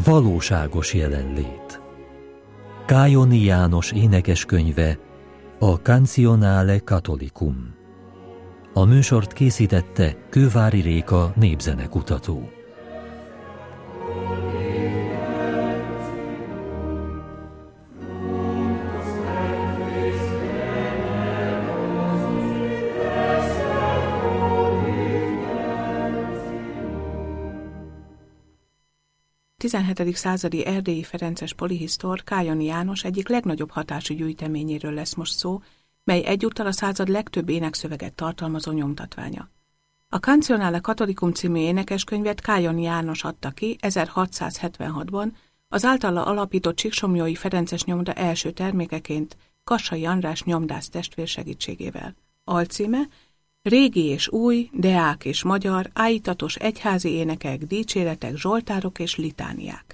Valóságos jelenlét. Kájoni János énekeskönyve, a Canzionale Catholicum. A műsort készítette Kővári Réka népzenekutató. A 17. századi erdélyi ferences polihisztor Kájoni János egyik legnagyobb hatású gyűjteményéről lesz most szó, mely egyúttal a század legtöbb énekszöveget tartalmazó nyomtatványa. A Canzionale Catholicum című énekeskönyvet Kájoni János adta ki 1676-ban, az általa alapított Csíksomlyói Ferences nyomda első termékeként Kassai András nyomdász testvér segítségével. Alcíme: Régi és új, deák és magyar, ájítatos egyházi énekek, dicséretek, zsoltárok és litániák.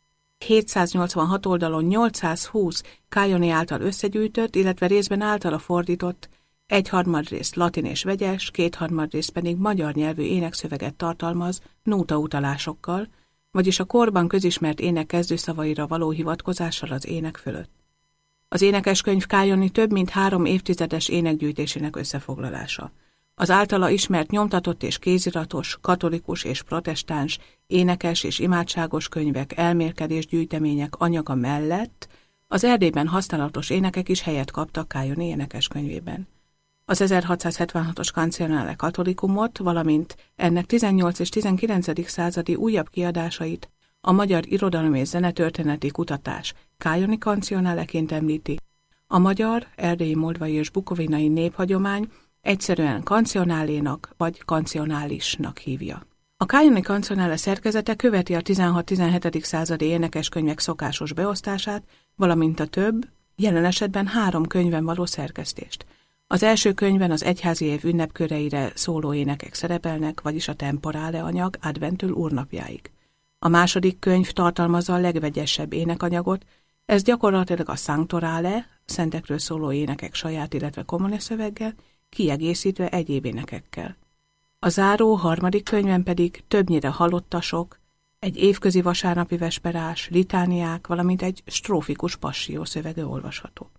786 oldalon 820 Kájoni által összegyűjtött, illetve részben általa fordított, 1/3 részt latin és vegyes, 2/3 részt pedig magyar nyelvű énekszöveget tartalmaz nótautalásokkal, vagyis a korban közismert ének kezdőszavaira való hivatkozással az ének fölött. Az énekeskönyv Kájoni több mint 3 évtizedes énekgyűjtésének összefoglalása. Az általa ismert nyomtatott és kéziratos, katolikus és protestáns, énekes és imádságos könyvek, elmélkedés gyűjtemények anyaga mellett az Erdélyben használatos énekek is helyet kaptak Kájoni énekeskönyvében. Az 1676-os Canzionale Catholicumot, valamint ennek 18. és 19. századi újabb kiadásait a magyar irodalom és zenetörténeti kutatás Kájoni Canzionaleként említi, a magyar, erdélyi, moldvai és bukovinai néphagyomány egyszerűen kancionálénak vagy kancionálisnak hívja. A Kájoni Canzionale szerkezete követi a 16-17. századi énekeskönyvek szokásos beosztását, valamint a több, jelen esetben 3 könyvben való szerkesztést. Az első könyvben az egyházi év ünnepköreire szóló énekek szerepelnek, vagyis a temporale anyag adventől úrnapjáig. A második könyv tartalmazza a legvegyesebb énekanyagot, ez gyakorlatilag a sanctorale, szentekről szóló énekek saját, illetve kommune szöveggel, kiegészítve egyéb énekekkel. A záró harmadik könyvben pedig többnyire halottasok, egy évközi vasárnapi vesperás, litániák, valamint egy strófikus passió szövege olvasható.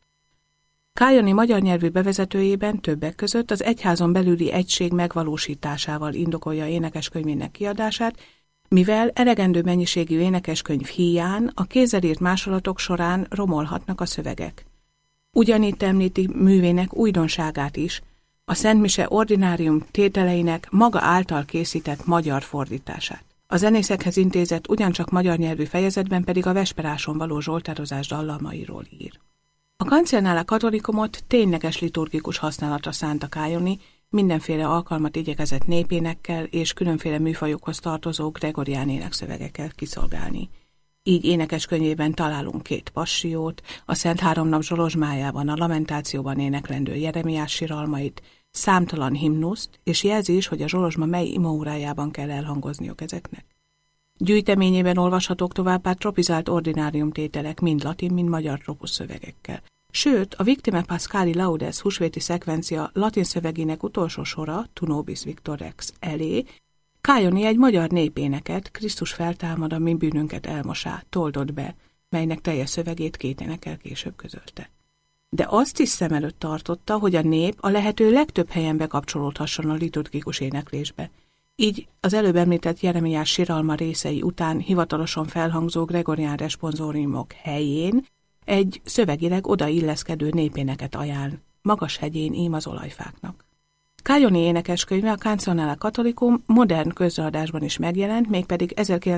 Kájoni magyar nyelvű bevezetőjében többek között az egyházon belüli egység megvalósításával indokolja énekeskönyvének kiadását, mivel elegendő mennyiségű énekeskönyv híján a kézzel írt másolatok során romolhatnak a szövegek. Ugyanitt említi művének újdonságát is, a Szentmise ordinárium tételeinek maga által készített magyar fordítását. A zenészekhez intézett ugyancsak magyar nyelvű fejezetben pedig a vesperáson való zsoltározás dallamairól ír. A Canzionale Catholicumot tényleges liturgikus használatra szánta Kájoni, mindenféle alkalmat igyekezett népénekkel és különféle műfajokhoz tartozó gregorián énekszövegekkel kiszolgálni. Így énekeskönyvében találunk 2 passiót, a Szent Háromnap zsolozsmájában, a lamentációban éneklendő Jeremiás siralmait, számtalan himnuszt, és jelzi is, hogy a zsolozsma mely imaórájában kell elhangozniuk ezeknek. Gyűjteményében olvashatók továbbá tropizált ordinárium tételek, mind latin, mind magyar tropus szövegekkel. Sőt, a Victime Pascali Laudes húsvéti szekvencia latin szövegének utolsó sora, Tu nobis victor rex elé, Kájoni egy magyar népéneket, Krisztus feltámad, a mi bűnünket elmosá, toldott be, melynek teljes szövegét 2 énekkel később közölte. De azt is szem előtt tartotta, hogy a nép a lehető legtöbb helyen bekapcsolódhasson a liturgikus éneklésbe. Így az előbb említett Jeremiás siralma részei után hivatalosan felhangzó gregorián responsoriumok helyén egy szövegileg odailleszkedő népéneket ajánl, magas hegyén ím az olajfáknak. Kájoni énekeskönyve, a Canzionale Catholicum modern közreadásban is megjelent, mégpedig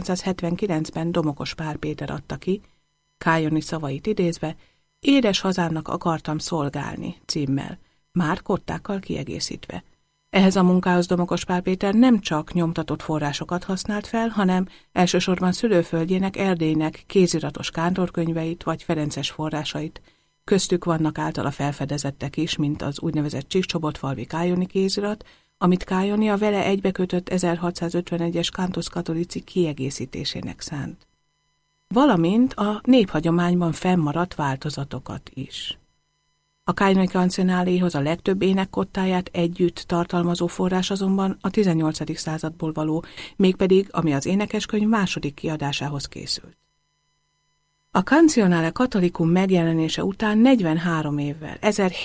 1979-ben Domokos Pál Péter adta ki, Kájoni szavait idézve, Édes hazámnak akartam szolgálni címmel, már kottákkal kiegészítve. Ehhez a munkához Domokos Pál Péter nem csak nyomtatott forrásokat használt fel, hanem elsősorban szülőföldjének, Erdélynek kéziratos kántorkönyveit vagy ferences forrásait. Köztük vannak általa felfedezettek is, mint az úgynevezett Csíkcsoportfalvi Kájoni kézirat, amit Kájoni a vele egybekötött 1651-es Cantus Catholici kiegészítésének szánt. Valamint a néphagyományban fennmaradt változatokat is. A Kájoni Canzionáléhoz a legtöbb énekkottáját együtt tartalmazó forrás azonban a 18. századból való, mégpedig ami az énekeskönyv második kiadásához készült. A Canzionale Catholicum megjelenése után 43 évvel,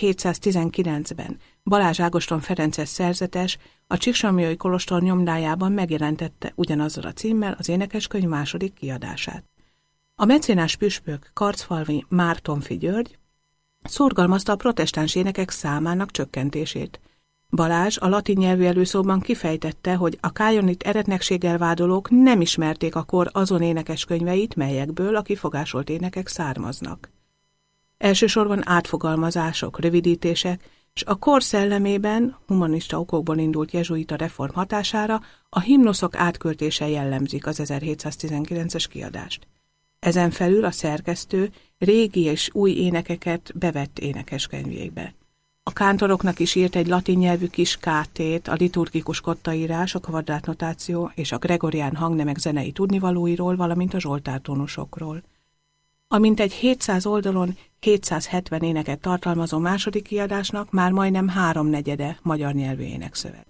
1719-ben Balázs Ágoston ferences szerzetes a Csíksomlyói kolostor nyomdájában megjelentette ugyanazzal a címmel az énekeskönyv második kiadását. A mecénás püspök Karcfalvi Mártonffy György szorgalmazta a protestáns énekek számának csökkentését. Balázs a latin nyelvű előszóban kifejtette, hogy a kájonit eretnekséggel vádolók nem ismerték a kor azon énekeskönyveit, melyekből a kifogásolt énekek származnak. Elsősorban átfogalmazások, rövidítések, és a kor szellemében, humanista okokból indult jezsuita reform hatására a himnuszok átköltése jellemzik az 1719-es kiadást. Ezen felül a szerkesztő régi és új énekeket bevett énekeskönyvébe. A kántoroknak is írt egy latin nyelvű kis kátét, a liturgikus kottaírás, a kvadrátnotáció és a gregorián hangnemek zenei tudnivalóiról, valamint a zsoltártónusokról. A mintegy 700 oldalon 770 éneket tartalmazó második kiadásnak már majdnem 3/4 magyar nyelvű énekszöveg.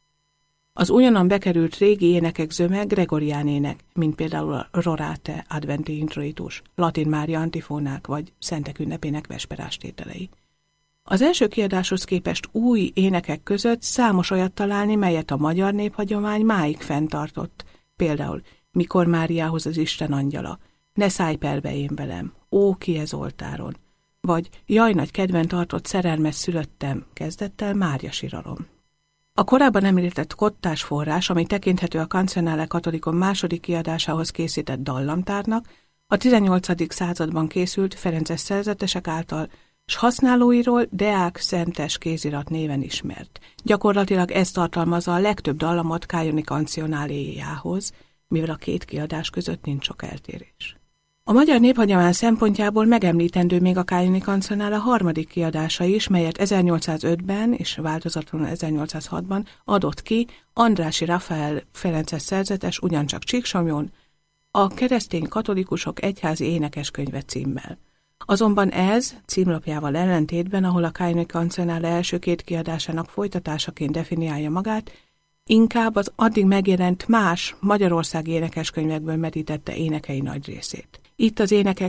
Az újonnan bekerült régi énekek zöme gregorián ének, mint például a Rorate adventi introitus, Latin Mária antifónák vagy Szentek ünnepének vesperástételei. Az első kiadáshoz képest új énekek között számos olyat találni, melyet a magyar néphagyomány máig fenntartott, például Mikor Máriához az Isten angyala, Ne szállj perbe én velem, Ó, ki ez oltáron, vagy Jaj, nagy kedven tartott szerelmes szülöttem, kezdettel Mária siralom. A korábban említett kottás forrás, ami tekinthető a Canzionale Catholicum második kiadásához készített dallamtárnak, a 18. században készült ferences szerzetesek által, s használóiról Deák Szentes kézirat néven ismert. Gyakorlatilag ez tartalmazza a legtöbb dallamot Kájoni Canzionáléjához, mivel a két kiadás között nincs sok eltérés. A magyar néphagyomány szempontjából megemlítendő még a Kájoni Canzionale harmadik kiadása is, melyet 1805-ben és változatlanul 1806-ban adott ki Andrássy Rafael ferences szerzetes ugyancsak Csíksomlyón, a Keresztény katolikusok egyházi énekeskönyve címmel. Azonban ez, címlapjával ellentétben, ahol a Kájoni Canzionale első két kiadásának folytatásaként definiálja magát, inkább az addig megjelent más magyarországi énekeskönyvekből merítette énekei nagy részét. Itt az énekek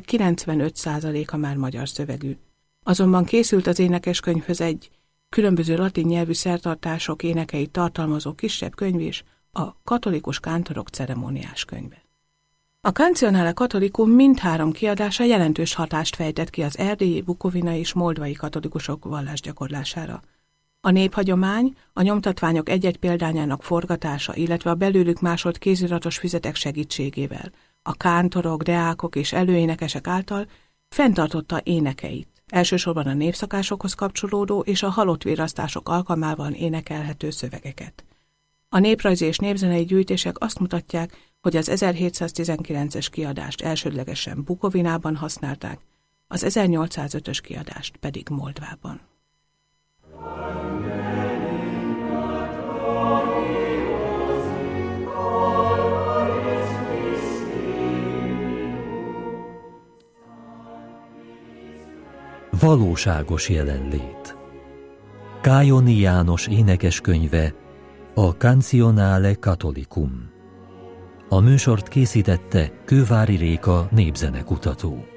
95%-a már magyar szövegű. Azonban készült az énekeskönyvhöz egy különböző latin nyelvű szertartások énekeit tartalmazó kisebb könyv is, a Katolikus Kántorok ceremóniás könyve. A Canzionale Catholicum mindhárom kiadása jelentős hatást fejtett ki az erdélyi, bukovinai és moldvai katolikusok vallásgyakorlására. A néphagyomány, a nyomtatványok egy-egy példányának forgatása, illetve a belőlük másolt kéziratos füzetek segítségével, a kántorok, deákok és előénekesek által fenntartotta énekeit, elsősorban a népszakásokhoz kapcsolódó és a halott virasztások alkalmával énekelhető szövegeket. A néprajzi és népzenei gyűjtések azt mutatják, hogy az 1719-es kiadást elsődlegesen Bukovinában használták, az 1805-ös kiadást pedig Moldvában. Valóságos jelenlét. Kájoni János énekeskönyve, a Canzionale Catholicum. A műsort készítette Kővári Réka népzenekutató.